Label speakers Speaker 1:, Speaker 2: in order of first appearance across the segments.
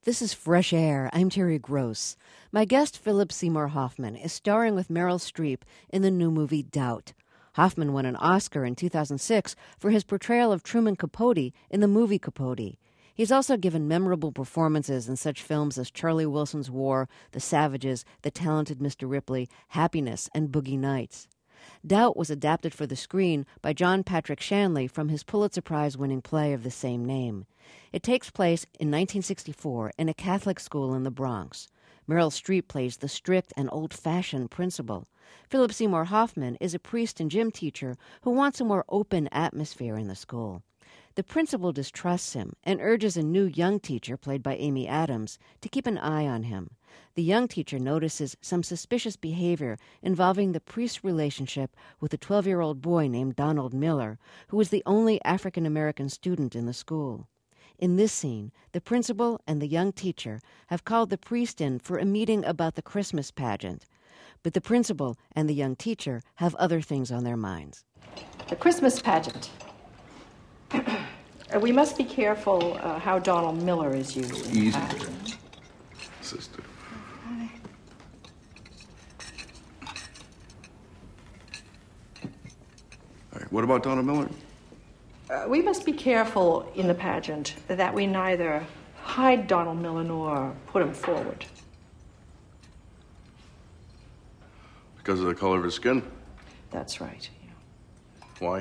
Speaker 1: This is Fresh Air. I'm Terry Gross. My guest, Philip Seymour Hoffman, is starring with Meryl Streep in the new movie Doubt. Hoffman won an Oscar in 2006 for his portrayal of Truman Capote in the movie Capote. He's also given memorable performances in such films as Charlie Wilson's War, The Savages, The Talented Mr. Ripley, Happiness, and Boogie Nights. Doubt was adapted for the screen by John Patrick Shanley from his Pulitzer Prize-winning play of the same name. It takes place in 1964 in a Catholic school in the Bronx. Meryl Streep plays the strict and old-fashioned principal. Philip Seymour Hoffman is a priest and gym teacher who wants a more open atmosphere in the school. The principal distrusts him and urges a new young teacher, played by Amy Adams, to keep an eye on him. The young teacher notices some suspicious behavior involving the priest's relationship with a 12-year-old boy named Donald Miller, who was the only African-American student in the school. In this scene, the principal and the young teacher have called the priest in for a meeting about the Christmas pageant. But the principal and the young teacher have other things on their minds.
Speaker 2: The Christmas pageant. We must be careful how Donald Miller is used.
Speaker 3: Easy there, sister. All right, what about Donald Miller?
Speaker 2: We must be careful in the pageant that we neither hide Donald Miller nor put him forward.
Speaker 3: Because of the color of his skin?
Speaker 2: That's right. Yeah.
Speaker 3: Why?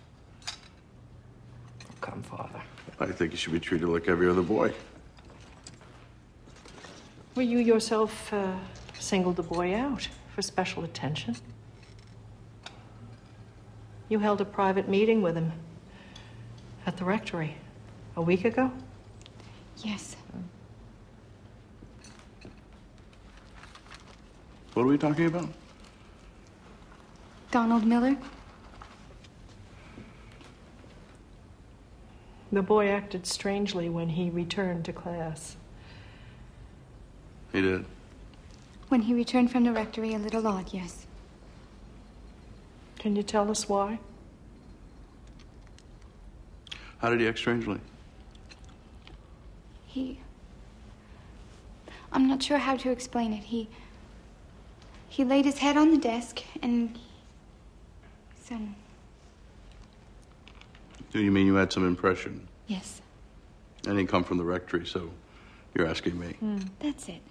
Speaker 2: Come, Father.
Speaker 3: I think he should be treated like every other boy.
Speaker 2: Well, you yourself singled the boy out for special attention. You held a private meeting with him at the rectory a week ago?
Speaker 4: Yes.
Speaker 3: What are we talking about?
Speaker 4: Donald Miller?
Speaker 2: The boy acted strangely when he returned to class.
Speaker 3: He did.
Speaker 4: When he returned from the rectory, a little odd, yes.
Speaker 2: Can you tell us why?
Speaker 3: How did he act strangely?
Speaker 4: I'm not sure how to explain it. He laid his head on the desk and some...
Speaker 3: Do you mean you had some impression?
Speaker 4: Yes.
Speaker 3: I didn't come from the rectory, so you're asking me.
Speaker 4: That's it.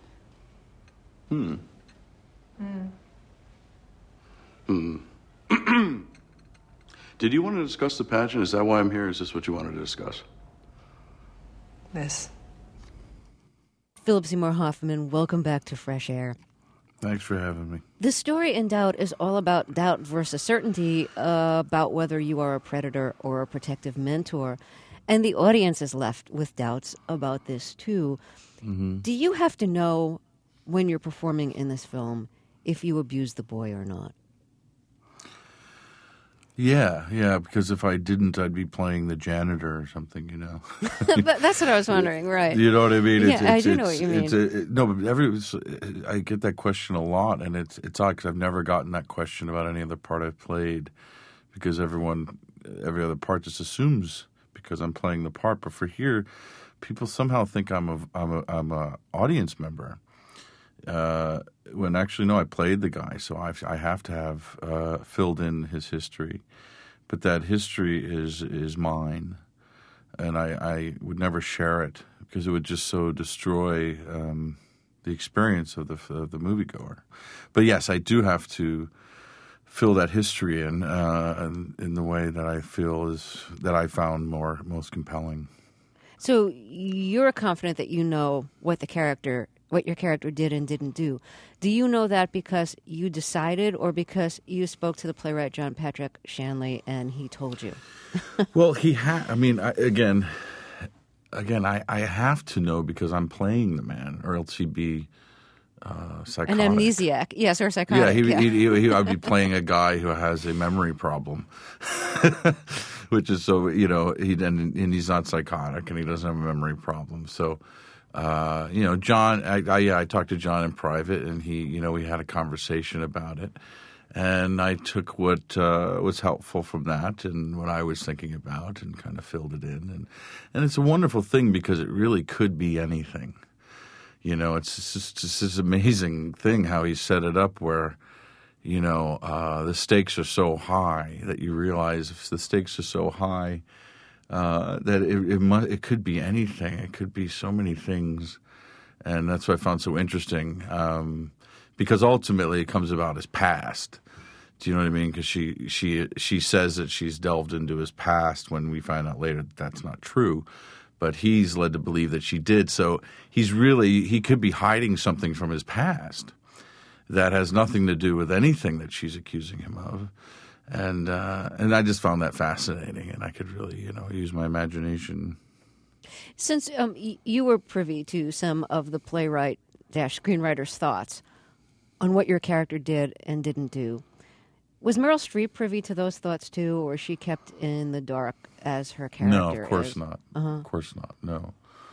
Speaker 3: Did you want to discuss the pageant? Is that why I'm here? Is this what you wanted to discuss?
Speaker 2: This.
Speaker 1: Philip Seymour Hoffman, welcome back to Fresh Air.
Speaker 3: Thanks for having me.
Speaker 1: The story in Doubt is all about doubt versus certainty, about whether you are a predator or a protective mentor. And the audience is left with doubts about this, too. Mm-hmm. Do you have to know when you're performing in this film if you abuse the boy or not?
Speaker 5: Yeah, because if I didn't, I'd be playing the janitor or something, you know.
Speaker 1: But that's what I was wondering, right?
Speaker 5: You know what I mean?
Speaker 1: I do know what you mean.
Speaker 5: But I get that question a lot, and it's odd because I've never gotten that question about any other part I've played, because every other part just assumes because I'm playing the part. But for here, people somehow think I'm a audience member. When actually, no, I played the guy, so I have to have filled in his history. But that history is mine, and I would never share it because it would just so destroy the experience of the moviegoer. But yes, I do have to fill that history in the way that I feel that I found most compelling.
Speaker 1: So you're confident that you know what your character did and didn't do. Do you know that because you decided or because you spoke to the playwright John Patrick Shanley and he told you?
Speaker 5: Well, again, I have to know because I'm playing the man, or else he'd be psychotic.
Speaker 1: An amnesiac, yes, or psychotic.
Speaker 5: Yeah, I'd be playing a guy who has a memory problem, which is so, and he's not psychotic and he doesn't have a memory problem. So, John, I talked to John in private, and we had a conversation about it, and I took what was helpful from that and what I was thinking about, and kind of filled it in, and it's a wonderful thing because it really could be anything. It's just this amazing thing how he set it up where, the stakes are so high that you realize if the stakes are so high that it could be anything. It could be so many things. And that's what I found so interesting because ultimately it comes about his past. Do you know what I mean? Because she says that she's delved into his past when we find out later that that's not true. But he's led to believe that she did. So he could be hiding something from his past that has nothing to do with anything that she's accusing him of. And I just found that fascinating, and I could really, use my imagination.
Speaker 1: Since you were privy to some of the playwright-screenwriter's thoughts on what your character did and didn't do, was Meryl Streep privy to those thoughts too, or was she kept in the dark as her character?
Speaker 5: No, of course not. Of course not. No,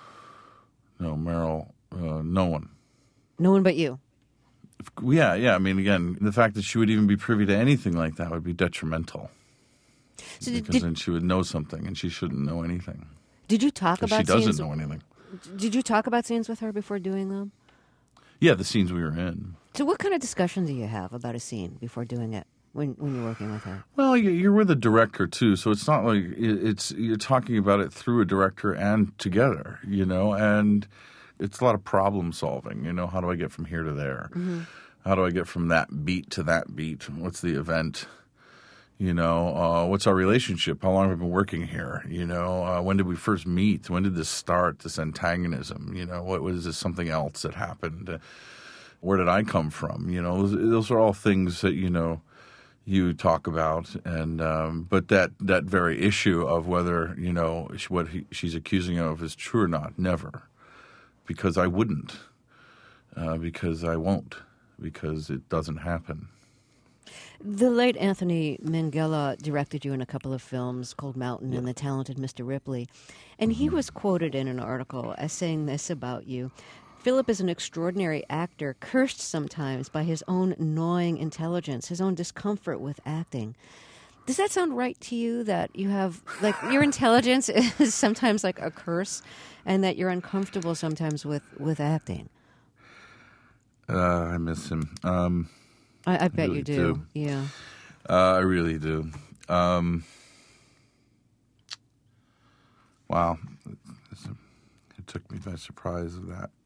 Speaker 5: Meryl, no one.
Speaker 1: No one but you.
Speaker 5: Yeah. I mean, again, the fact that she would even be privy to anything like that would be detrimental. So because then she would know something, and she shouldn't know anything.
Speaker 1: Did you talk about?
Speaker 5: She doesn't know anything.
Speaker 1: Did you talk about scenes with her before doing them?
Speaker 5: Yeah, the scenes we were in.
Speaker 1: So, what kind of discussion do you have about a scene before doing it when you're working with her?
Speaker 5: Well, you're with a director too, so it's not like you're talking about it through a director and together, and it's a lot of problem solving. How do I get from here to there? Mm-hmm. How do I get from that beat to that beat? What's the event? What's our relationship? How long have we been working here? When did we first meet? When did this start, this antagonism? What was this something else that happened? Where did I come from? Those are all things that, you talk about. And but that very issue of whether, what she's accusing of is true or not, never. Because I wouldn't. Because I won't. Because it doesn't happen.
Speaker 1: The late Anthony Minghella directed you in a couple of films, Cold Mountain and The Talented Mr. Ripley. And he was quoted in an article as saying this about you. Philip is an extraordinary actor, cursed sometimes by his own gnawing intelligence, his own discomfort with acting. Does that sound right to you, that you have, your intelligence is sometimes like a curse and that you're uncomfortable sometimes with acting?
Speaker 5: I miss him.
Speaker 1: I bet
Speaker 5: really
Speaker 1: you do. Yeah.
Speaker 5: I really do. Wow. It took me by surprise of that.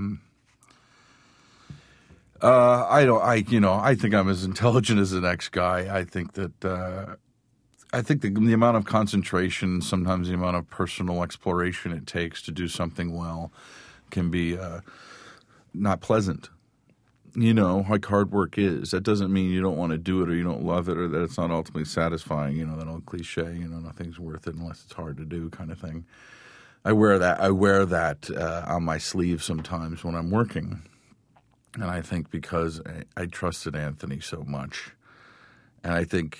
Speaker 5: I think I'm as intelligent as the next guy. I think that the amount of concentration, sometimes the amount of personal exploration it takes to do something well can be not pleasant. Like hard work is. That doesn't mean you don't want to do it or you don't love it or that it's not ultimately satisfying. That old cliche, nothing's worth it unless it's hard to do kind of thing. I wear that on my sleeve sometimes when I'm working. And I think because I trusted Anthony so much. And I think,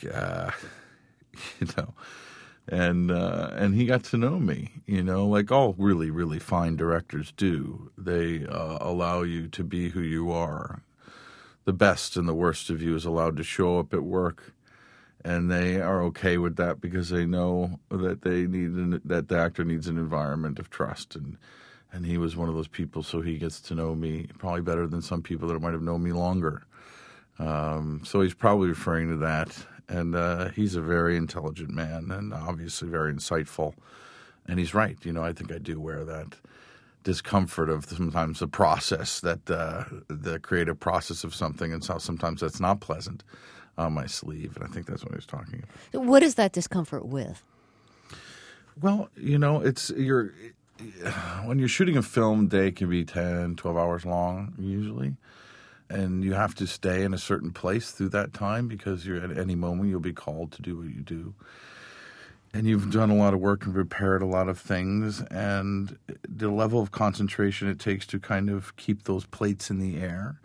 Speaker 5: and he got to know me, like all really, really fine directors do. They allow you to be who you are. The best and the worst of you is allowed to show up at work, and they are okay with that because they know that that the actor needs an environment of trust. And he was one of those people, so he gets to know me probably better than some people that might have known me longer. So he's probably referring to that. And he's a very intelligent man and obviously very insightful. And he's right. I think I do wear that discomfort of sometimes the process, that the creative process of something, and so sometimes that's not pleasant on my sleeve. And I think that's what he was talking about.
Speaker 1: What is that discomfort with?
Speaker 5: Well, when you're shooting a film, day can be 10, 12 hours long usually. And you have to stay in a certain place through that time because you're at any moment you'll be called to do what you do. And you've done a lot of work and prepared a lot of things. And the level of concentration it takes to kind of keep those plates in the air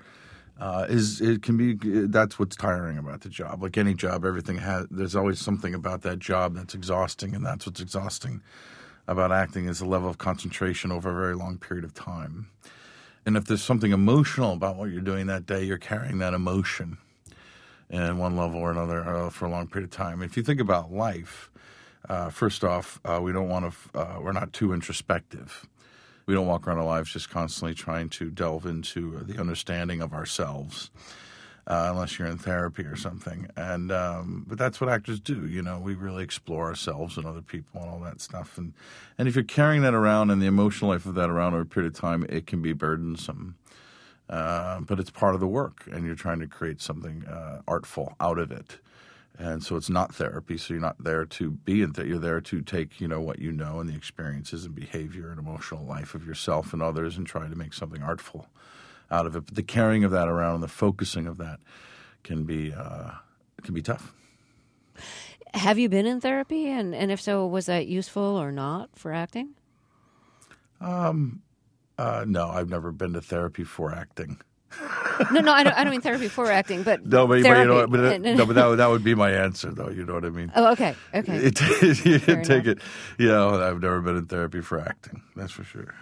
Speaker 5: that's what's tiring about the job. Like any job, there's always something about that job that's exhausting. And that's what's exhausting about acting is the level of concentration over a very long period of time. And if there's something emotional about what you're doing that day, you're carrying that emotion in one level or another for a long period of time. If you think about life, first off, we're not too introspective. we don't walk around our lives just constantly trying to delve into the understanding of ourselves. Unless you're in therapy or something. And but that's what actors do, you know. We really explore ourselves and other people and all that stuff. And if you're carrying that around and the emotional life of that around over a period of time, it can be burdensome. But it's part of the work, and you're trying to create something artful out of it. And so it's not therapy, so you're not there to be in you're there to take, you know, what you know and the experiences and behavior and emotional life of yourself and others and try to make something artful out of it. But the carrying of that around and the focusing of that can be tough.
Speaker 1: Have you been in therapy? And if so, was that useful or not for acting?
Speaker 5: No, I've never been to therapy for acting.
Speaker 1: No, I don't mean therapy for acting, but
Speaker 5: no, but
Speaker 1: therapy.
Speaker 5: You know, but that would be my answer, though. You know what I mean?
Speaker 1: Oh, okay. You
Speaker 5: take it. Yeah, I've never been in therapy for acting. That's for sure.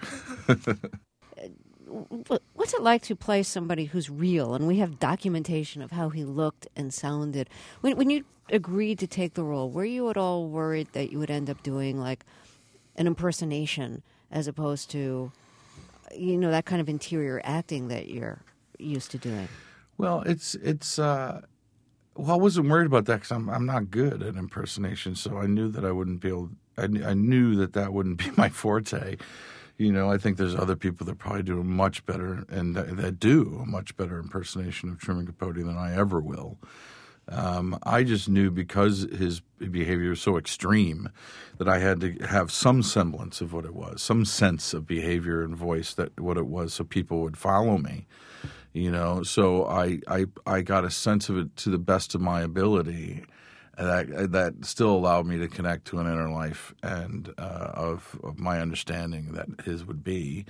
Speaker 1: What's it like to play somebody who's real? And we have documentation of how he looked and sounded. When you agreed to take the role, were you at all worried that you would end up doing like an impersonation as opposed to, you know, that kind of interior acting that you're used to doing?
Speaker 5: Well, I wasn't worried about that because I'm not good at impersonation, so I knew that I wouldn't be able. I knew that wouldn't be my forte. You know, I think there's other people that probably do a much better and that do a much better impersonation of Truman Capote than I ever will. I just knew because his behavior was so extreme that I had to have some semblance of what it was, some sense of behavior and voice that what it was, so people would follow me. You know, so I got a sense of it to the best of my ability. That still allowed me to connect to an inner life and of my understanding that his would be,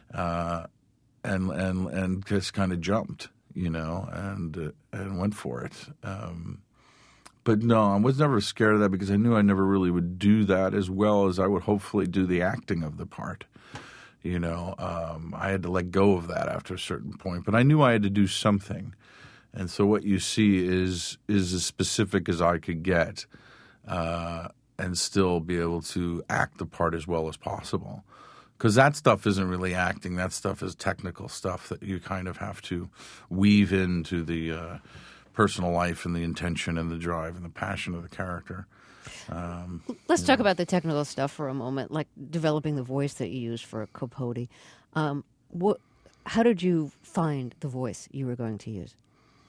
Speaker 5: and just kind of jumped, you know, and went for it. But no, I was never scared of that because I knew I never really would do that as well as I would hopefully do the acting of the part. You know, I had to let go of that after a certain point, but I knew I had to do something. And so what you see is as specific as I could get and still be able to act the part as well as possible. Because that stuff isn't really acting. That stuff is technical stuff that you kind of have to weave into the personal life and the intention and the drive and the passion of the character.
Speaker 1: Let's talk about the technical stuff for a moment, like developing the voice that you used for Capote. How did you find the voice you were going to use?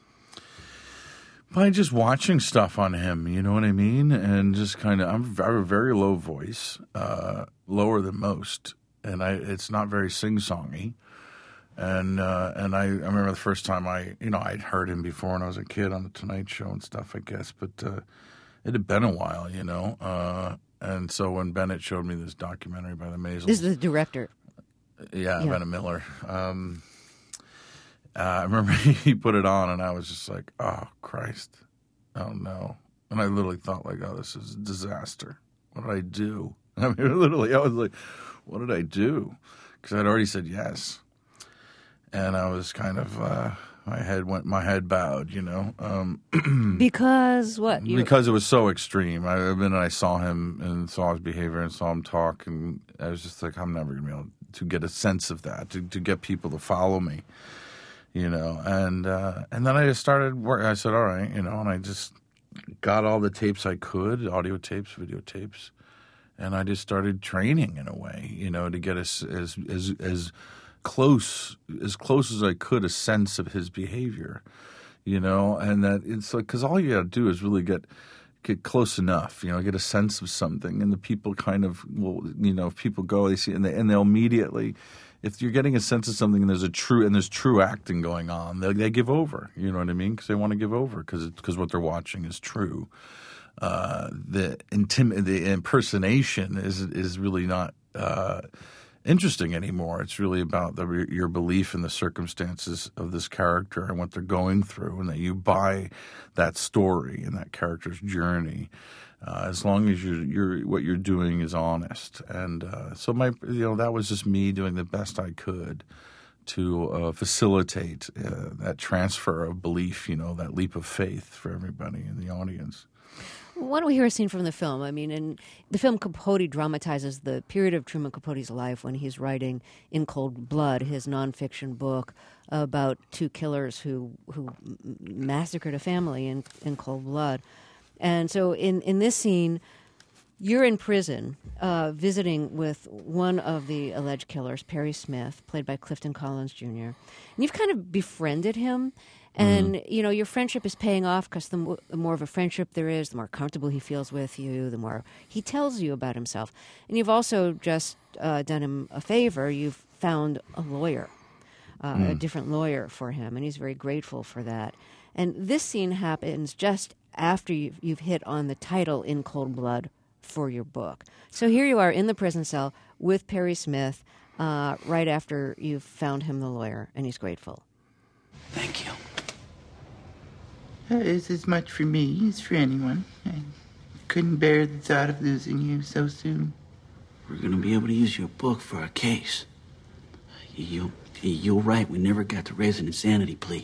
Speaker 5: By just watching stuff on him, you know what I mean? And just kind of, I have a very low voice, lower than most, and it's not very sing-songy. And I remember the first time I'd heard him before when I was a kid on the Tonight Show and stuff, I guess, but it had been a while, you know. And so when Bennett showed me this documentary by the Maisels.
Speaker 1: This is the director.
Speaker 5: Yeah. Bennett Miller. I remember he put it on, and I was just like, oh, Christ. Oh, no. And I literally thought, like, oh, this is a disaster. What did I do? I mean, literally, I was like, what did I do? Because I'd already said yes. And I was kind of, my head bowed, you know.
Speaker 1: Because what?
Speaker 5: Because it was so extreme. I saw him and saw his behavior and saw him talk, and I was just like, I'm never going to be able to get a sense of that, to get people to follow me. You know, and then I just started working. I said, all right, you know, and I just got all the tapes I could, audio tapes, videotapes, and I just started training in a way, you know, to get as close as I could a sense of his behavior, you know, and that it's like, because all you got to do is really get close enough, you know, get a sense of something, and the people kind of will, you know, if people go, they see, and they'll immediately. If you're getting a sense of something and there's true acting going on, they give over. You know what I mean? Because they want to give over because what they're watching is true. The impersonation is really not interesting anymore. It's really about your belief in the circumstances of this character and what they're going through, and that you buy that story and that character's journey. As long as what you're doing is honest, and so that was just me doing the best I could to facilitate that transfer of belief, you know, that leap of faith for everybody in the audience.
Speaker 1: Why don't we hear a scene from the film? I mean, in the film, Capote dramatizes the period of Truman Capote's life when he's writing In Cold Blood, his nonfiction book about two killers who massacred a family in cold blood. And so in this scene, you're in prison visiting with one of the alleged killers, Perry Smith, played by Clifton Collins Jr. And you've kind of befriended him. And, you know, your friendship is paying off because the more of a friendship there is, the more comfortable he feels with you, the more he tells you about himself. And you've also just done him a favor. You've found a lawyer, a different lawyer for him, and he's very grateful for that. And this scene happens just after you've hit on the title In Cold Blood for your book. So here you are in the prison cell with Perry Smith right after you've found him the lawyer, and he's grateful.
Speaker 6: Thank you.
Speaker 7: It's as much for me as for anyone. I couldn't bear the thought of losing you so soon.
Speaker 6: We're going to be able to use your book for our case. You're right, we never got to raise an insanity plea.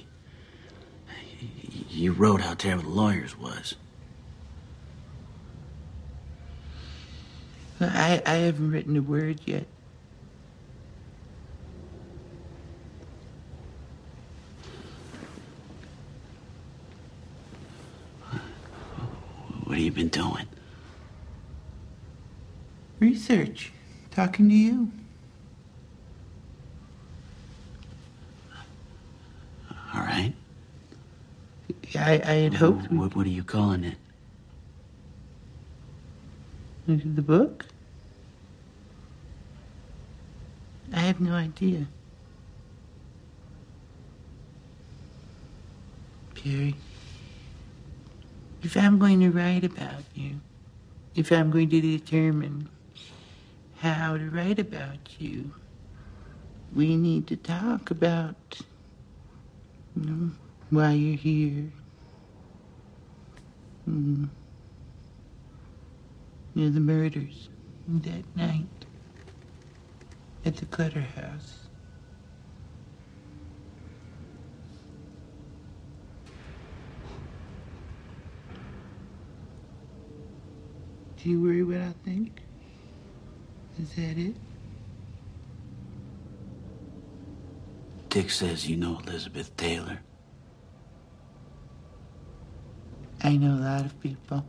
Speaker 6: You wrote how terrible the lawyers was.
Speaker 7: I haven't written a word yet.
Speaker 6: What have you been doing?
Speaker 7: Research. Talking to you.
Speaker 6: All right.
Speaker 7: I had hoped...
Speaker 6: What are you calling it?
Speaker 7: The book? I have no idea. Perry, if I'm going to write about you, if I'm going to determine how to write about you, we need to talk about, why you're here. The murders that night at the Clutter House. Do you worry what I think? Is that it?
Speaker 6: Dick says you know Elizabeth Taylor.
Speaker 7: I know a lot of people.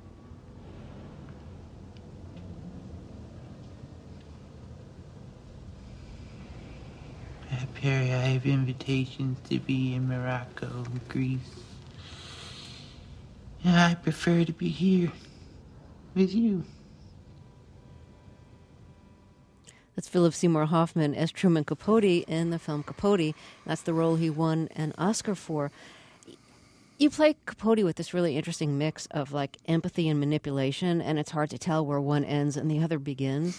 Speaker 7: Perry, I have invitations to be in Morocco and Greece. And I prefer to be here with you.
Speaker 1: That's Philip Seymour Hoffman as Truman Capote in the film Capote. That's the role he won an Oscar for. You play Capote with this really interesting mix of like empathy and manipulation, and it's hard to tell where one ends and the other begins.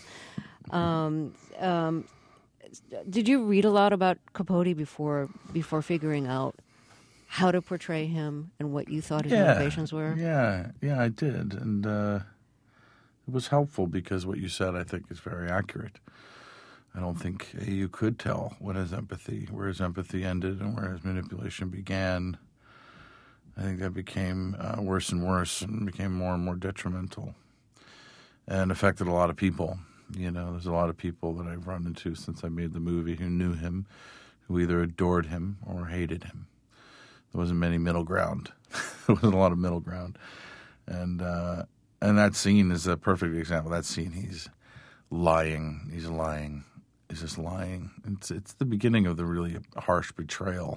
Speaker 1: Did you read a lot about Capote before figuring out how to portray him and what you thought his motivations were?
Speaker 5: Yeah, I did, and it was helpful because what you said I think is very accurate. I don't think you could tell where his empathy ended and where his manipulation began. I think that became worse and worse and became more and more detrimental and affected a lot of people. You know, there's a lot of people that I've run into since I made the movie who knew him, who either adored him or hated him. There wasn't many middle ground. There wasn't a lot of middle ground. And that scene is a perfect example. That scene, he's lying. He's lying. He's just lying. It's the beginning of the really harsh betrayal.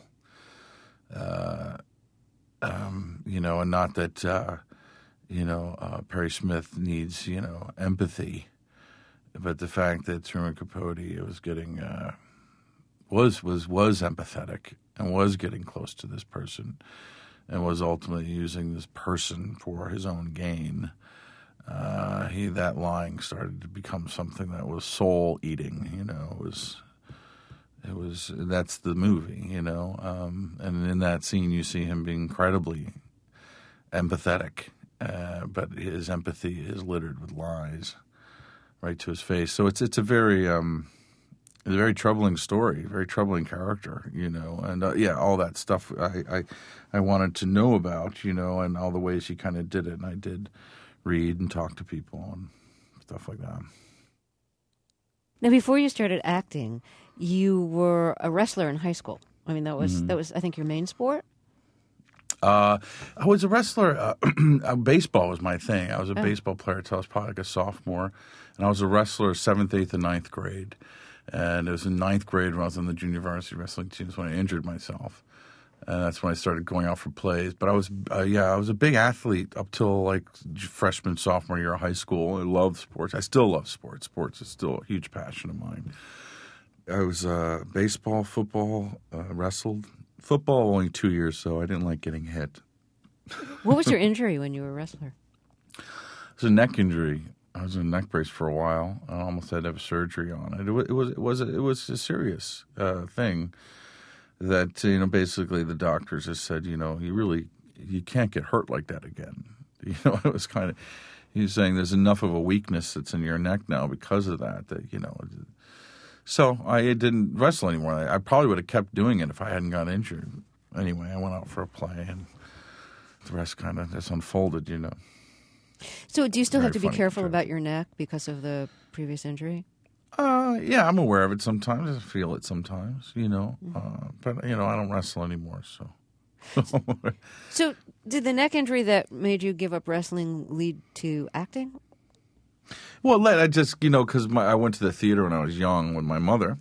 Speaker 5: And not that, Perry Smith needs, empathy. But the fact that Truman Capote was getting was empathetic and was getting close to this person and was ultimately using this person for his own gain, that lying started to become something that was soul eating. It was that's the movie, and in that scene you see him being incredibly empathetic, but his empathy is littered with lies. Right to his face. So it's a very It's a very troubling story, very troubling character, and all that stuff I wanted to know about, and all the ways he kind of did it. And I did read and talk to people and stuff like that.
Speaker 1: Now, before you started acting, you were a wrestler in high school. I mean, that was I think your main sport.
Speaker 5: I was a wrestler. Baseball was my thing. I was a baseball player until I was probably like a sophomore, and I was a wrestler 7th, 8th, and 9th grade. And it was in 9th grade when I was on the junior varsity wrestling teams when I injured myself. And that's when I started going out for plays. But I was a big athlete up till like freshman, sophomore year of high school. I loved sports. I still love sports. Sports is still a huge passion of mine. I was baseball, football, wrestled. Football only 2 years, so I didn't like getting hit.
Speaker 1: What was your injury when you were a wrestler?
Speaker 5: It was a neck injury. I was in a neck brace for a while. I almost had to have surgery on it. It was a serious thing that basically the doctors just said you can't get hurt like that again. It was kind of he was saying there's enough of a weakness that's in your neck now because of that. So I didn't wrestle anymore. I probably would have kept doing it if I hadn't got injured. Anyway, I went out for a play and the rest kind of just unfolded.
Speaker 1: So do you still
Speaker 5: Very
Speaker 1: have to be
Speaker 5: funny
Speaker 1: careful
Speaker 5: picture.
Speaker 1: about your neck because of the previous injury?
Speaker 5: Yeah, I'm aware of it sometimes. I feel it sometimes, but I don't wrestle anymore, so.
Speaker 1: So did the neck injury that made you give up wrestling lead to acting?
Speaker 5: Well, I just, because I went to the theater when I was young with my mother.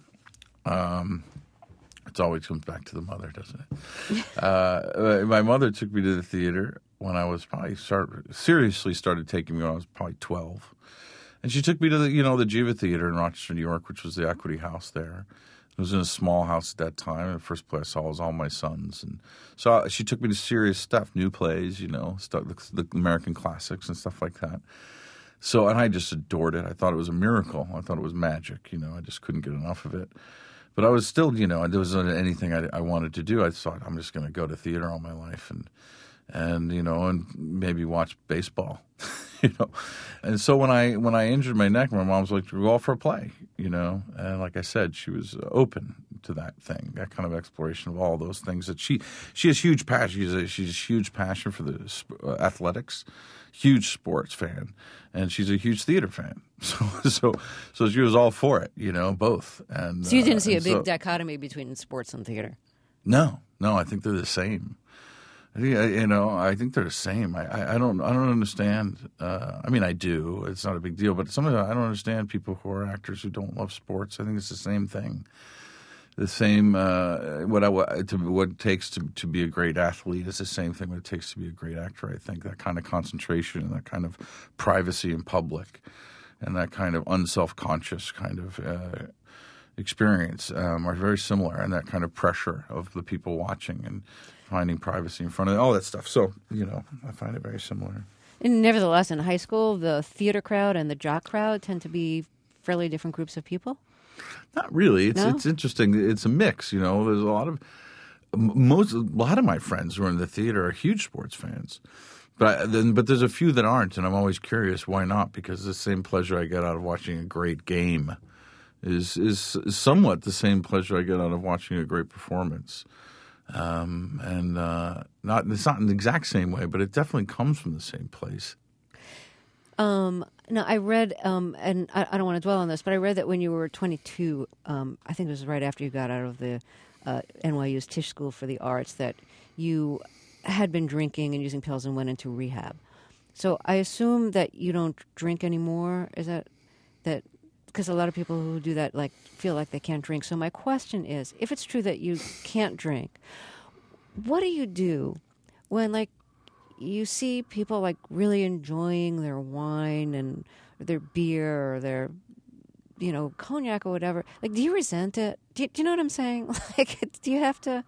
Speaker 5: It always comes back to the mother, doesn't it? My mother took me to the theater when I was probably seriously started taking me when I was probably 12. And she took me to the Jiva Theater in Rochester, New York, which was the Equity House there. It was in a small house at that time. And the first play I saw was All My Sons. And so she took me to serious stuff, new plays, stuff, the American classics and stuff like that. So, and I just adored it. I thought it was a miracle. I thought it was magic. I just couldn't get enough of it. But I was still, there wasn't anything I wanted to do. I thought I'm just going to go to theater all my life and maybe watch baseball, And so when I injured my neck, my mom was like, "Go out for a play," And like I said, she was open to that thing, that kind of exploration of all those things that she has huge passion. She's a huge passion for the athletics, huge sports fan, and she's a huge theater fan. So she was all for it, both. And
Speaker 1: so you didn't see a big dichotomy between sports and theater?
Speaker 5: No, I think they're the same. I think they're the same. I don't understand. I mean, I do. It's not a big deal. But sometimes I don't understand people who are actors who don't love sports. I think it's the same thing. The same what it takes to be a great athlete is the same thing what it takes to be a great actor. I think that kind of concentration and that kind of privacy in public and that kind of unself-conscious kind of experience are very similar, and that kind of pressure of the people watching and finding privacy in front of all that stuff. So, I find it very similar.
Speaker 1: And nevertheless, in high school, the theater crowd and the jock crowd tend to be fairly different groups of people?
Speaker 5: Not really.
Speaker 1: No?
Speaker 5: It's interesting. It's a mix, There's a lot of my friends who are in the theater are huge sports fans. But there's a few that aren't, and I'm always curious why not, because the same pleasure I get out of watching a great game is somewhat the same pleasure I get out of watching a great performance. It's not in the exact same way, but it definitely comes from the same place.
Speaker 1: Now, I read, and I don't want to dwell on this, but I read that when you were 22, I think it was right after you got out of the NYU's Tisch School for the Arts, that you had been drinking and using pills and went into rehab. So I assume that you don't drink anymore. Is that because a lot of people who do that feel like they can't drink. So my question is, if it's true that you can't drink, what do you do when you see people really enjoying their wine and their beer or their cognac or whatever? Do you resent it? Do you know what I'm saying? Do you have to?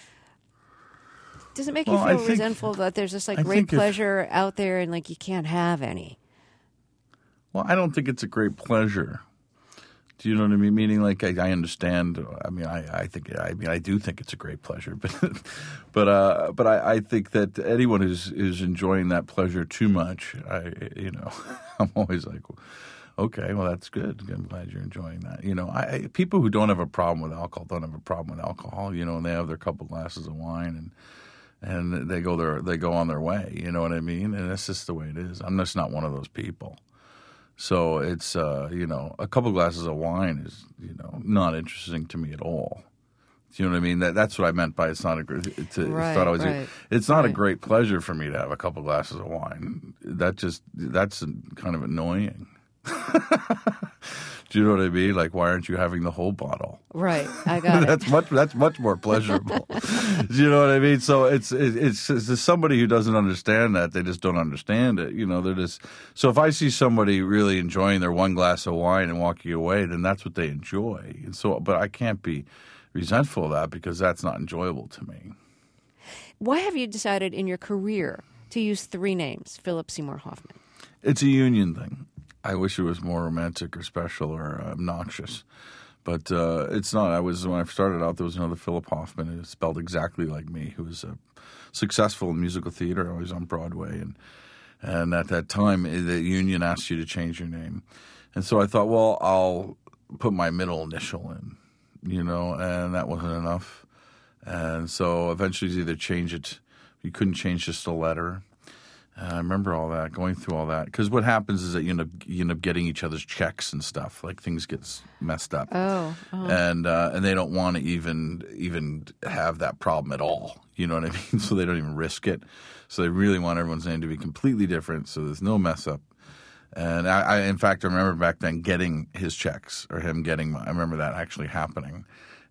Speaker 1: Does it make you feel resentful that there's this great pleasure out there and you can't have any?
Speaker 5: Well, I don't think it's a great pleasure. Do you know what I mean? Meaning, I understand. I mean, I do think it's a great pleasure, but I think that anyone who's enjoying that pleasure too much, I'm always Okay, well, that's good. I'm glad you're enjoying that. You know, people who don't have a problem with alcohol don't have a problem with alcohol. You know, and they have their couple glasses of wine and they go on their way. You know what I mean? And that's just the way it is. I'm just not one of those people. So it's you know, a couple glasses of wine is, you know, not interesting to me at all. Do you know what I mean? That's what I meant by it's not a great. It's not always.
Speaker 1: Right.
Speaker 5: It's not a great pleasure for me to have a couple glasses of wine. That's kind of annoying. Do you know what I mean? Like, why aren't you having the whole bottle?
Speaker 1: Right, I got it.
Speaker 5: That's much more pleasurable. Do you know what I mean? So it's somebody who doesn't understand that. They just don't understand it. You know, they're just. So if I see somebody really enjoying their one glass of wine and walking away, then that's what they enjoy. And so, but I can't be resentful of that because that's not enjoyable to me.
Speaker 1: Why have you decided in your career to use 3 names, Philip Seymour Hoffman?
Speaker 5: It's a union thing. I wish it was more romantic or special or obnoxious, but it's not. When I started out, there was another Philip Hoffman who spelled exactly like me, who was successful in musical theater. I was on Broadway, and at that time, the union asked you to change your name, and so I thought, well, I'll put my middle initial in, you know, and that wasn't enough, and so eventually, you either change it. You couldn't change just a letter. I remember all that, going through all that. Because what happens is that you end up getting each other's checks and stuff. Like, things get messed up.
Speaker 1: Oh.
Speaker 5: And they don't want to even have that problem at all. You know what I mean? So they don't even risk it. So they really want everyone's name to be completely different so there's no mess up. And I in fact, I remember back then getting his checks or him getting I remember that actually happening.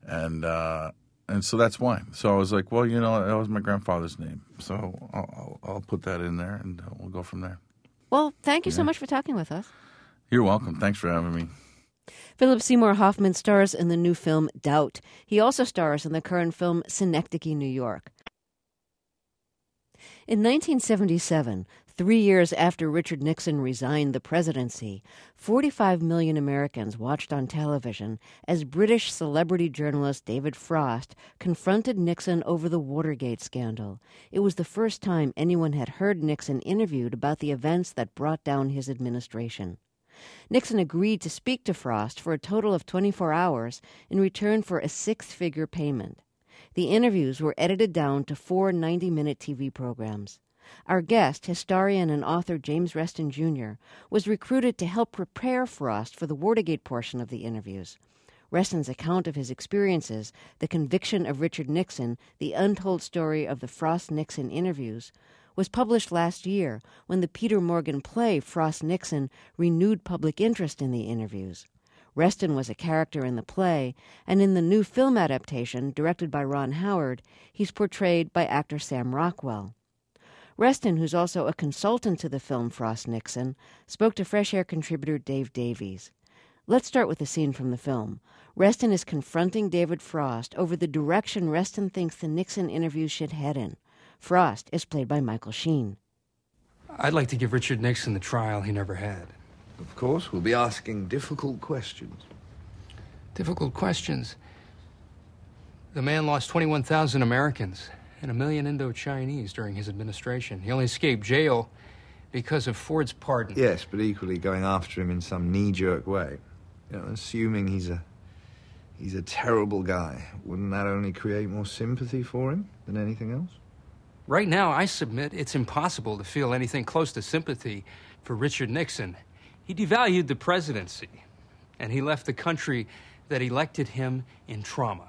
Speaker 5: And so that's why. So I was like, well, you know, that was my grandfather's name. So I'll put that in there, and we'll go from there.
Speaker 1: Well, thank you so much for talking with us.
Speaker 5: You're welcome. Thanks for having me.
Speaker 1: Philip Seymour Hoffman stars in the new film Doubt. He also stars in the current film Synecdoche, New York. In 1977, 3 years after Richard Nixon resigned the presidency, 45 million Americans watched on television as British celebrity journalist David Frost confronted Nixon over the Watergate scandal. It was the first time anyone had heard Nixon interviewed about the events that brought down his administration. Nixon agreed to speak to Frost for a total of 24 hours in return for a 6-figure payment. The interviews were edited down to 4 90-minute TV programs. Our guest, historian and author James Reston Jr., was recruited to help prepare Frost for the Watergate portion of the interviews. Reston's account of his experiences, the conviction of Richard Nixon, the untold story of the Frost-Nixon interviews, was published last year when the Peter Morgan play Frost-Nixon renewed public interest in the interviews. Reston was a character in the play, and in the new film adaptation, directed by Ron Howard, he's portrayed by actor Sam Rockwell. Reston, who's also a consultant to the film Frost-Nixon, spoke to Fresh Air contributor Dave Davies. Let's start with a scene from the film. Reston is confronting David Frost over the direction Reston thinks the Nixon interviews should head in. Frost is played by Michael Sheen.
Speaker 8: I'd like to give Richard Nixon the trial he never had.
Speaker 9: Of course, we'll be asking difficult questions.
Speaker 8: Difficult questions? The man lost 21,000 Americans and 1 million Indo-Chinese during his administration. He only escaped jail because of Ford's pardon.
Speaker 9: Yes, but equally going after him in some knee-jerk way. You know, assuming he's a terrible guy. Wouldn't that only create more sympathy for him than anything else?
Speaker 8: Right now, I submit it's impossible to feel anything close to sympathy for Richard Nixon. He devalued the presidency, and he left the country that elected him in trauma.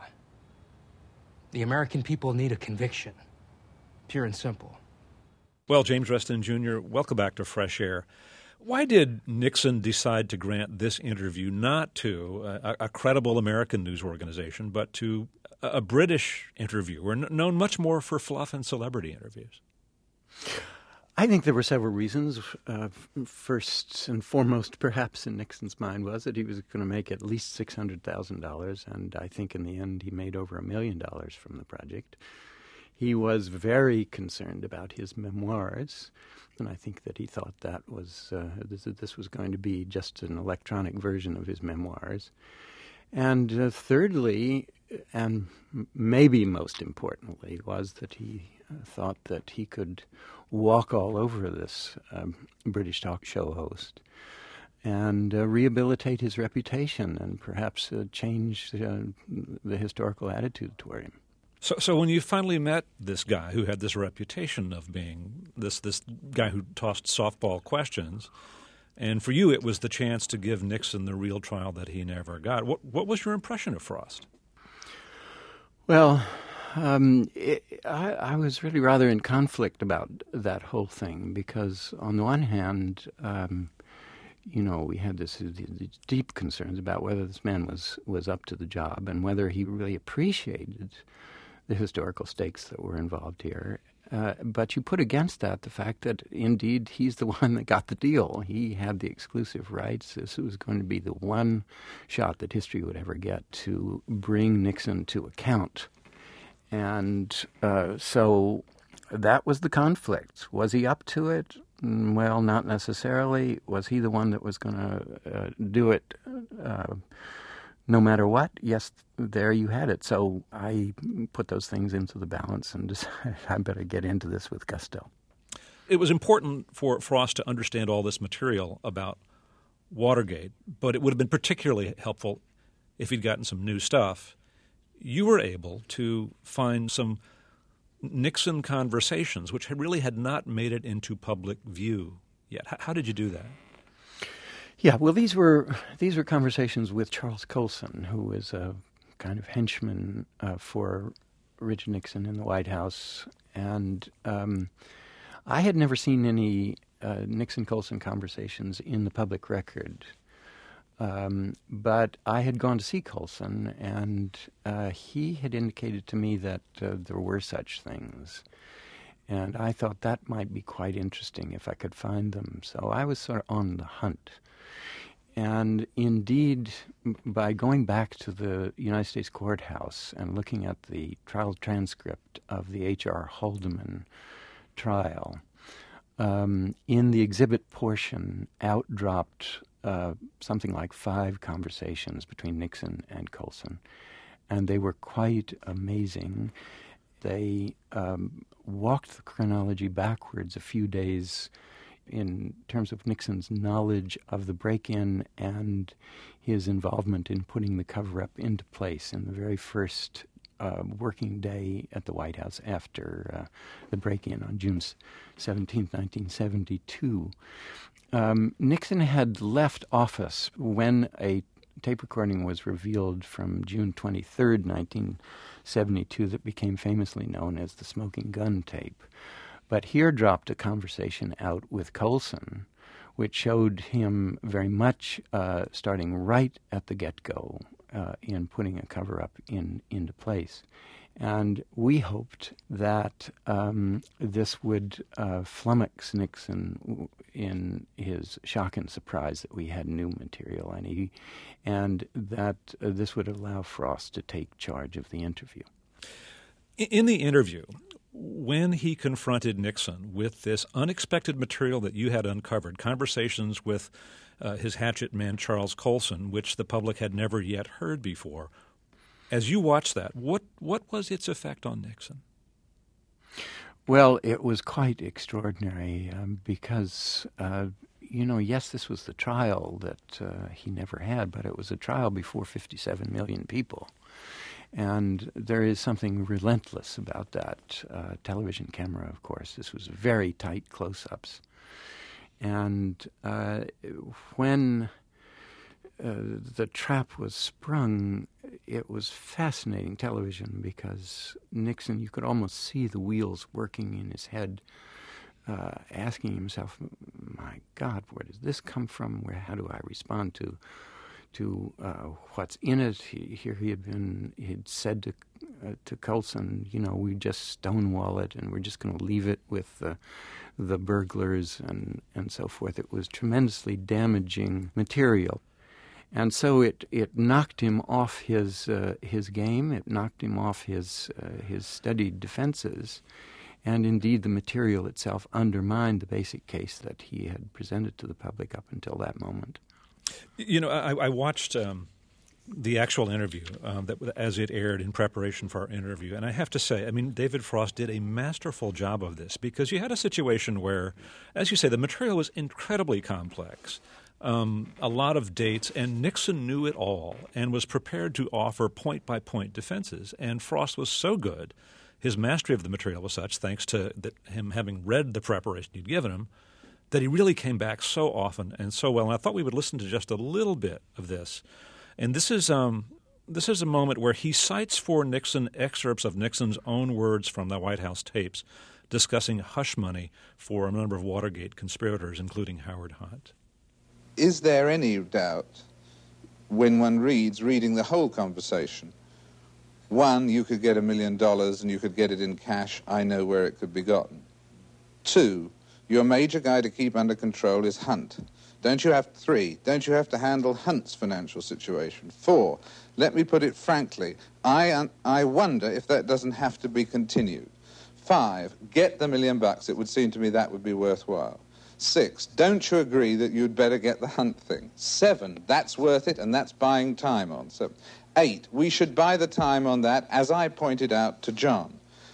Speaker 8: The American people need a conviction, pure and simple.
Speaker 10: Well, James Reston Jr., welcome back to Fresh Air. Why did Nixon decide to grant this interview not to a credible American news organization, but to a British interviewer known much more for fluff and celebrity interviews?
Speaker 11: I think there were several reasons. First and foremost, perhaps in Nixon's mind, was that he was going to make at least $600,000, and I think in the end he made over $1 million from the project. He was very concerned about his memoirs, and I think that he thought that was this was going to be just an electronic version of his memoirs. And thirdly, and maybe most importantly, was that he thought that he could walk all over this British talk show host and rehabilitate his reputation and perhaps change the historical attitude toward him.
Speaker 10: So when you finally met this guy who had this reputation of being this guy who tossed softball questions, and for you it was the chance to give Nixon the real trial that he never got, what was your impression of Frost?
Speaker 11: Well, I was really rather in conflict about that whole thing because on the one hand, we had these deep concerns about whether this man was up to the job and whether he really appreciated the historical stakes that were involved here. But you put against that the fact that, indeed, he's the one that got the deal. He had the exclusive rights. This was going to be the one shot that history would ever get to bring Nixon to account. And so that was the conflict. Was he up to it? Well, not necessarily. Was he the one that was going to do it no matter what? Yes, there you had it. So I put those things into the balance and decided I better get into this with gusto.
Speaker 10: It was important for Frost to understand all this material about Watergate, but it would have been particularly helpful if he'd gotten some new stuff. You were able to find some Nixon conversations, which really had not made it into public view yet. How did you do that?
Speaker 11: Yeah, well, these were conversations with Charles Colson, who was a kind of henchman for Richard Nixon in the White House, and I had never seen any Nixon-Colson conversations in the public record, but I had gone to see Colson, and he had indicated to me that there were such things. And I thought that might be quite interesting if I could find them. So I was sort of on the hunt. And indeed, by going back to the United States Courthouse and looking at the trial transcript of the H.R. Haldeman trial, in the exhibit portion, out dropped something like 5 conversations between Nixon and Colson. And they were quite amazing. They walked the chronology backwards a few days in terms of Nixon's knowledge of the break-in and his involvement in putting the cover-up into place in the very first working day at the White House after the break-in on June 17, 1972. Nixon had left office when a tape recording was revealed from June 23rd, 1972 that became famously known as the Smoking Gun tape. But here dropped a conversation out with Colson, which showed him very much starting right at the get-go in putting a cover-up into place. And we hoped that this would flummox Nixon in his shock and surprise that we had new material, and that this would allow Frost to take charge of the interview.
Speaker 10: In the interview, when he confronted Nixon with this unexpected material that you had uncovered, conversations with his hatchet man Charles Colson, which the public had never yet heard before, as you watched that, what was its effect on Nixon?
Speaker 11: Well, it was quite extraordinary because, yes, this was the trial that he never had, but it was a trial before 57 million people. And there is something relentless about that television camera, of course. This was very tight close-ups. And when the trap was sprung, it was fascinating television because Nixon, you could almost see the wheels working in his head, asking himself, my God, where does this come from? How do I respond to what's in it? He'd said to Colson, we just stonewall it and we're just going to leave it with the burglars and so forth. It was tremendously damaging material. And so it knocked him off his game. It knocked him off his studied defenses, and indeed the material itself undermined the basic case that he had presented to the public up until that moment.
Speaker 10: I watched the actual interview as it aired in preparation for our interview, and I have to say, David Frost did a masterful job of this because you had a situation where, as you say, the material was incredibly complex. a lot of dates, and Nixon knew it all and was prepared to offer point-by-point defenses. And Frost was so good, his mastery of the material was such, thanks to him having read the preparation you'd given him, that he really came back so often and so well. And I thought we would listen to just a little bit of this. And this is a moment where he cites for Nixon excerpts of Nixon's own words from the White House tapes discussing hush money for a number of Watergate conspirators, including Howard Hunt.
Speaker 12: Is there any doubt, when one reading the whole conversation, one, you could get $1 million and you could get it in cash, I know where it could be gotten. Two, your major guy to keep under control is Hunt. Don't you have to handle Hunt's financial situation? 4, let me put it frankly, I wonder if that doesn't have to be continued. 5, get the $1 million. It would seem to me that would be worthwhile. 6, don't you agree that you'd better get the Hunt thing? 7, that's worth it, and that's buying time on. 8, we should buy the time on that, as I pointed out to John.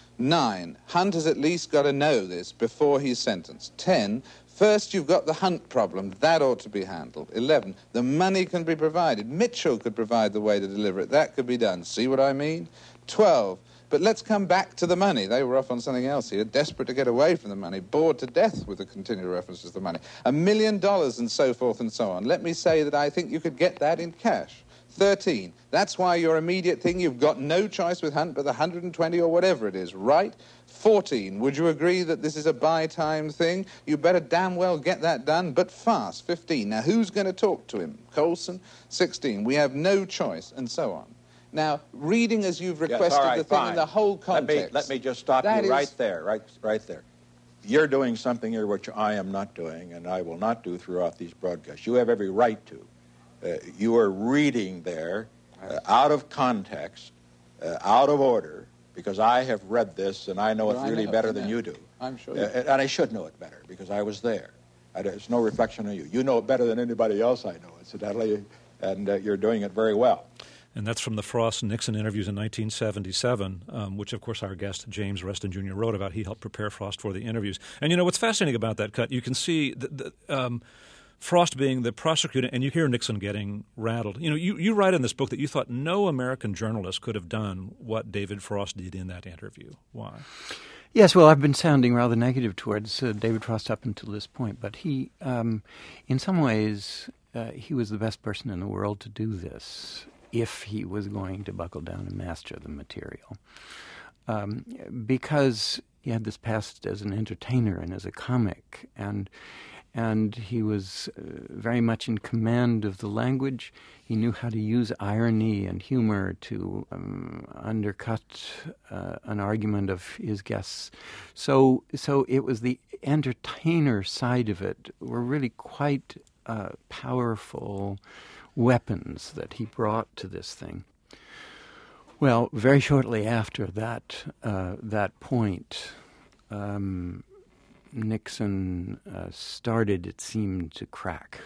Speaker 12: 9, Hunt has at least got to know this before he's sentenced. 10, first you've got the Hunt problem. That ought to be handled. 11, the money can be provided. Mitchell could provide the way to deliver it. That could be done. See what I mean? 12, but let's come back to the money. They were off on something else here, desperate to get away from the money, bored to death with the continual references to the money. $1 million and so forth and so on. Let me say that I think you could get that in cash. 13, that's why your immediate thing, you've got no choice with Hunt but the 120 or whatever it is, right? 14, would you agree that this is a buy-time thing? You better damn well get that done, but fast. 15, now who's going to talk to him? Colson? 16, we have no choice, and so on. Now, reading as you've requested the thing in the whole context...
Speaker 13: Let me just stop you right there, right there. You're doing something here which I am not doing, and I will not do throughout these broadcasts. You have every right to. You are reading there out of context, out of order, because I have read this and I know it really better than you do.
Speaker 12: I'm sure.
Speaker 13: And I should know it better because I was there. It's no reflection on you. You know it better than anybody else I know, incidentally, and you're doing it very well.
Speaker 10: And that's from the Frost-Nixon interviews in 1977, which, of course, our guest James Reston Jr. wrote about. He helped prepare Frost for the interviews. And, you know, what's fascinating about that cut, you can see Frost being the prosecutor, and you hear Nixon getting rattled. You know, you write in this book that you thought no American journalist could have done what David Frost did in that interview. Why?
Speaker 11: Yes, well, I've been sounding rather negative towards David Frost up until this point, but he, in some ways, he was the best person in the world to do this if he was going to buckle down and master the material. Because he had this past as an entertainer and as a comic, and he was very much in command of the language. He knew how to use irony and humor to undercut an argument of his guests. So it was the entertainer side of it were really quite powerful weapons that he brought to this thing. Well, very shortly after that point, Nixon started, it seemed, to crack.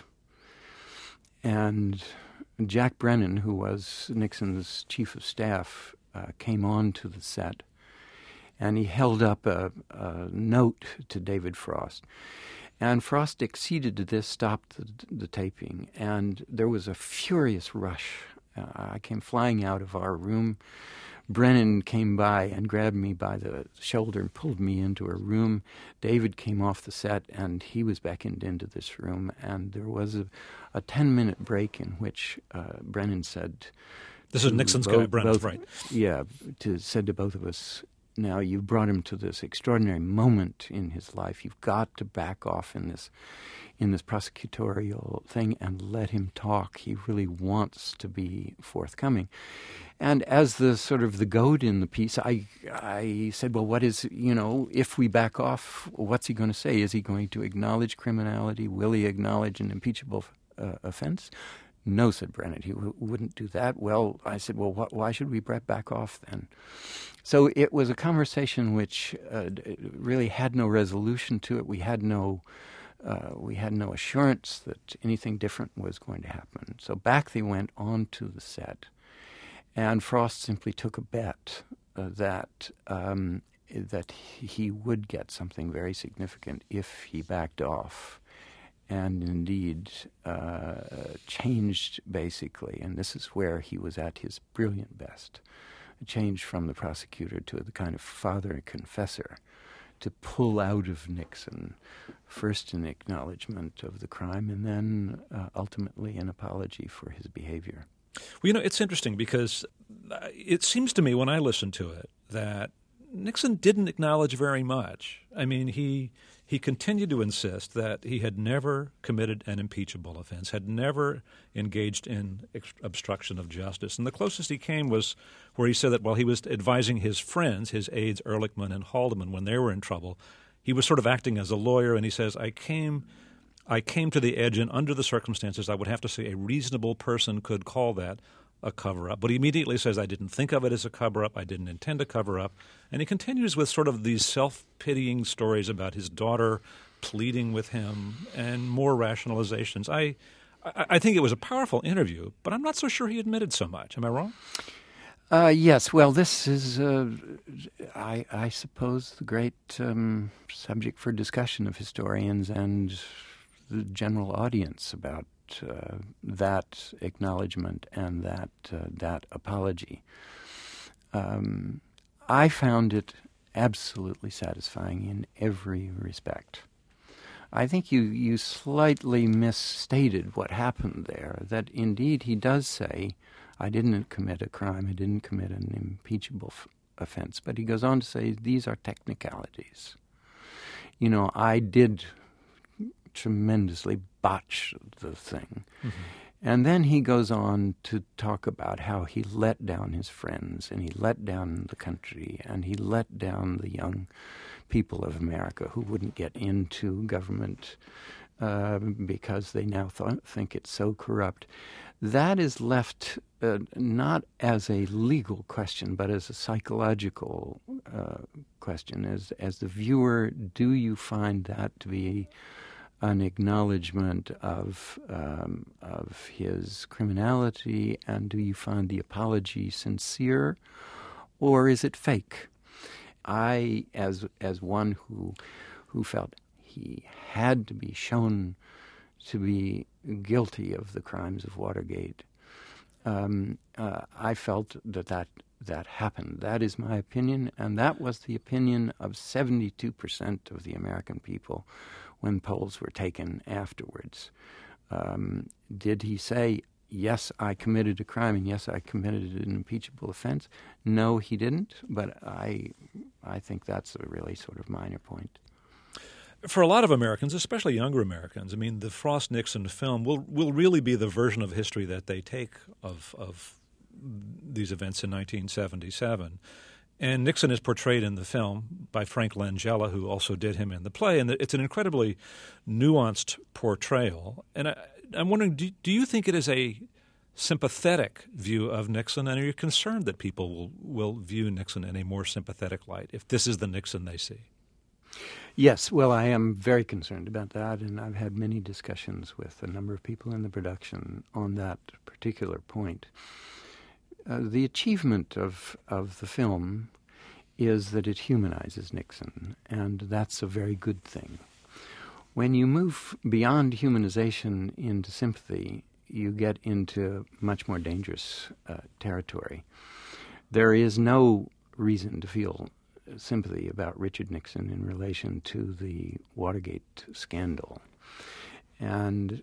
Speaker 11: And Jack Brennan, who was Nixon's chief of staff, came on to the set, and he held up a note to David Frost. And Frost acceded to this, stopped the taping, and there was a furious rush. I came flying out of our room. Brennan came by and grabbed me by the shoulder and pulled me into a room. David came off the set, and he was beckoned into this room. And there was a 10-minute break in which Brennan said...
Speaker 10: This is Nixon's guy, Brennan, right?
Speaker 11: Yeah, said to both of us, now you've brought him to this extraordinary moment in his life. You've got to back off in this prosecutorial thing and let him talk. He really wants to be forthcoming. And as the sort of the goat in the piece, I said, well, what is, if we back off, what's he going to say? Is he going to acknowledge criminality? Will he acknowledge an impeachable offense? No, said Brennan, he wouldn't do that. Well, I said, well, why should we back off then? So it was a conversation which really had no resolution to it. We had no assurance that anything different was going to happen. So back they went onto the set, and Frost simply took a bet that he would get something very significant if he backed off. and indeed changed basically, and this is where he was at his brilliant best, changed from the prosecutor to the kind of father and confessor, to pull out of Nixon first an acknowledgement of the crime and then ultimately an apology for his behavior.
Speaker 10: Well, it's interesting because it seems to me when I listen to it that Nixon didn't acknowledge very much. I mean, he continued to insist that he had never committed an impeachable offense, had never engaged in obstruction of justice. And the closest he came was where he said that while he was advising his friends, his aides Ehrlichman and Haldeman, when they were in trouble, he was sort of acting as a lawyer, and he says, I came to the edge, and under the circumstances, I would have to say a reasonable person could call that a cover-up. But he immediately says, I didn't think of it as a cover-up. I didn't intend to cover up. And he continues with sort of these self-pitying stories about his daughter pleading with him and more rationalizations. I think it was a powerful interview, but I'm not so sure he admitted so much. Am I wrong?
Speaker 11: Yes. Well, this is, I suppose, the great subject for discussion of historians and the general audience about that acknowledgement and that apology. I found it absolutely satisfying in every respect. I think you slightly misstated what happened there, that indeed he does say, I didn't commit a crime, I didn't commit an impeachable offense, but he goes on to say, these are technicalities. I did tremendously botch the thing. Mm-hmm. And then he goes on to talk about how he let down his friends, and he let down the country, and he let down the young people of America who wouldn't get into government because they now think it's so corrupt. That is left not as a legal question, but as a psychological question. As the viewer, do you find that to be an acknowledgement of his criminality, and do you find the apology sincere, or is it fake? I, as one who felt he had to be shown to be guilty of the crimes of Watergate, I felt that happened. That is my opinion, and that was the opinion of 72% of the American people when polls were taken afterwards. Did he say, yes, I committed a crime, and yes, I committed an impeachable offense? No, he didn't, but I think that's a really sort of minor point.
Speaker 10: For a lot of Americans, especially younger Americans, I mean, the Frost-Nixon film will really be the version of history that they take of these events in 1977. And Nixon is portrayed in the film by Frank Langella, who also did him in the play, and it's an incredibly nuanced portrayal. And I'm wondering, do you think it is a sympathetic view of Nixon, and are you concerned that people will view Nixon in a more sympathetic light if this is the Nixon they see?
Speaker 11: Yes, well, I am very concerned about that, and I've had many discussions with a number of people in the production on that particular point. The achievement of the film is that it humanizes Nixon, and that's a very good thing. When you move beyond humanization into sympathy, you get into much more dangerous territory. There is no reason to feel sympathy about Richard Nixon in relation to the Watergate scandal. And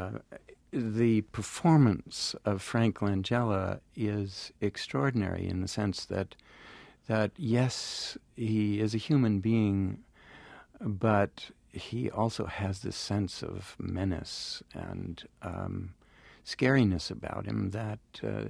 Speaker 11: the performance of Frank Langella is extraordinary in the sense that yes, he is a human being, but he also has this sense of menace and scariness about him that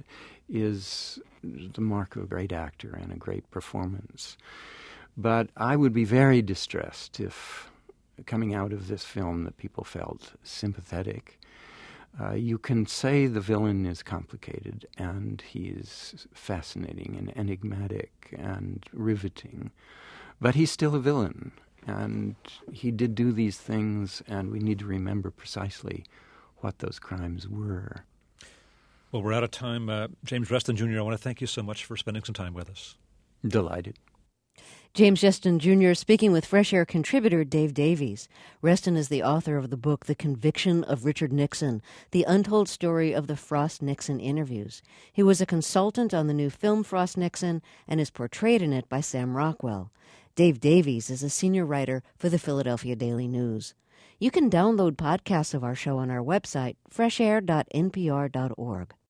Speaker 11: is the mark of a great actor and a great performance. But I would be very distressed if, coming out of this film, that people felt sympathetic. You can say the villain is complicated and he's fascinating and enigmatic and riveting, but he's still a villain, and he did do these things, and we need to remember precisely what those crimes were.
Speaker 10: Well, we're out of time. James Reston, Jr., I want to thank you so much for spending some time with us.
Speaker 11: Delighted.
Speaker 1: James Reston Jr. speaking with Fresh Air contributor Dave Davies. Reston is the author of the book The Conviction of Richard Nixon, the untold story of the Frost-Nixon interviews. He was a consultant on the new film Frost-Nixon and is portrayed in it by Sam Rockwell. Dave Davies is a senior writer for the Philadelphia Daily News. You can download podcasts of our show on our website, freshair.npr.org.